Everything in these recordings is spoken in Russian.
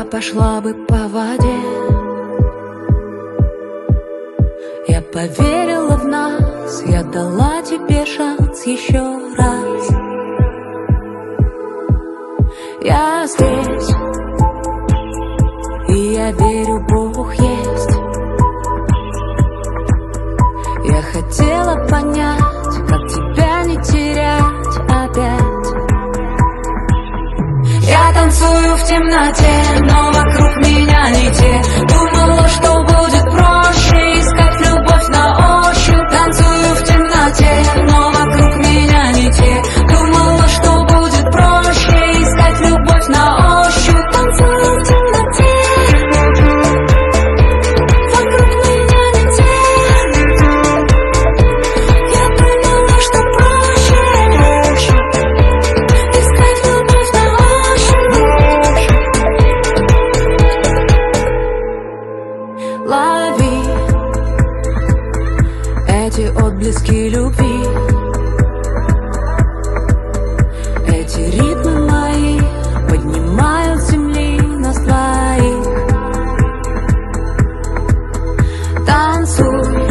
пошла бы по воде. Я поверила в нас, я дала тебе шанс еще раз. Я здесь, и я верю, Бог есть. Я хотела понять, как тебя не терять опять. Я танцую в темноте, но вокруг меня не те. Думала, что будет проще искать любовь на ощупь. Танцую в темноте, но вокруг меня не те. Думала, что будет проще искать любовь на ощупь. Танцую в темноте, вокруг меня не те. Я думала, что проще искать любовь на ощупь. Лови эти отблески любви, эти ритмы мои поднимают с земли нас двоих. Танцуй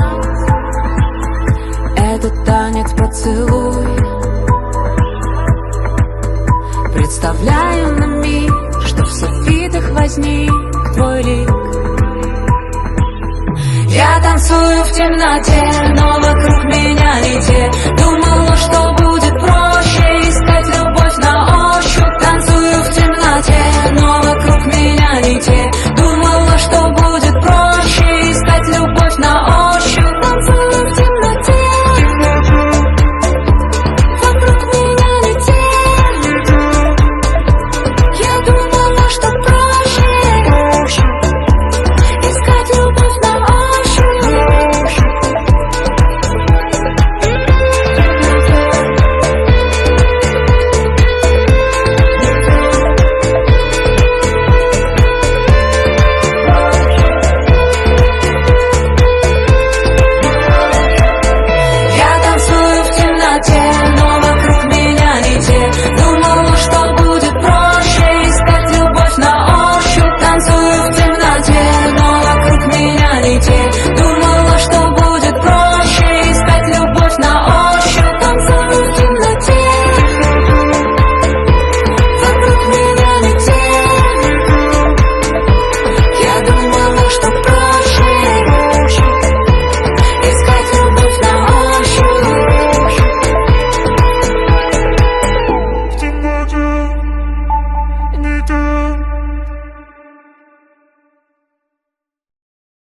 этот танец поцелуй. Представляю на миг, что в софитах возник твой лик. Я танцую в темноте,